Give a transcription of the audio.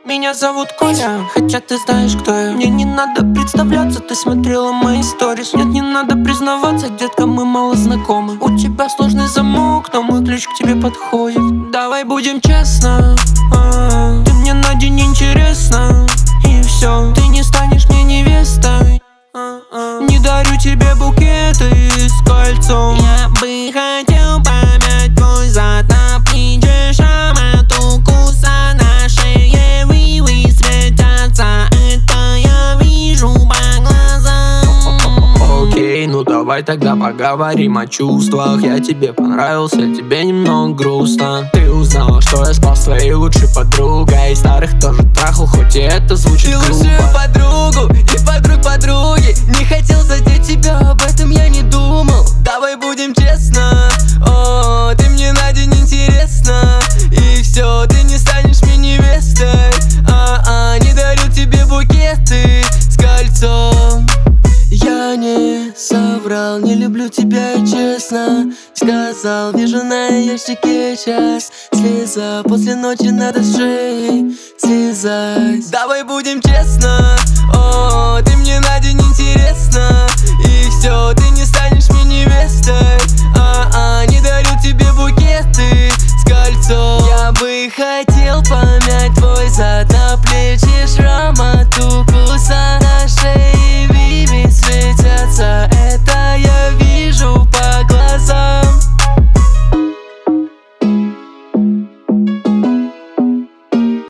Меня зовут Коля, хотя ты знаешь, кто я. Мне не надо представляться, ты смотрела мои сторис. Нет, не надо признаваться, детка, мы мало знакомы. У тебя сложный замок, но мой ключ к тебе подходит. Давай будем честно, ты мне на день интересна. И все, ты не станешь мне невестой. Не дарю тебе букеты с кольцом. Я бы хотел помять твой зад на плече, шрам от укуса на шее, вивы светятся, это я вижу по глазам. Окей, ну давай тогда поговорим о чувствах. Я тебе понравился, тебе немного грустно. Ты узнала, что я спал с твоей лучшей подругой. Старых тоже трахал, хоть и это звучит Ты глупо. лучшую подругу и подруг подруги. Не хотел задеть тебя, об этом я не думал. Давай будем честно, о, ты мне на день интересна. И все, ты не станешь мне невестой. Не дарю тебе букеты с кольцом. Я не соврал, не люблю тебя и честно сказал. Вижу на ящике час слеза, после ночи надо с шеи слезать. Давай будем честно, о, ты мне на день интересна. И все, ты не станешь мне невестой. Не дарю тебе букеты с кольцом. Я бы хотел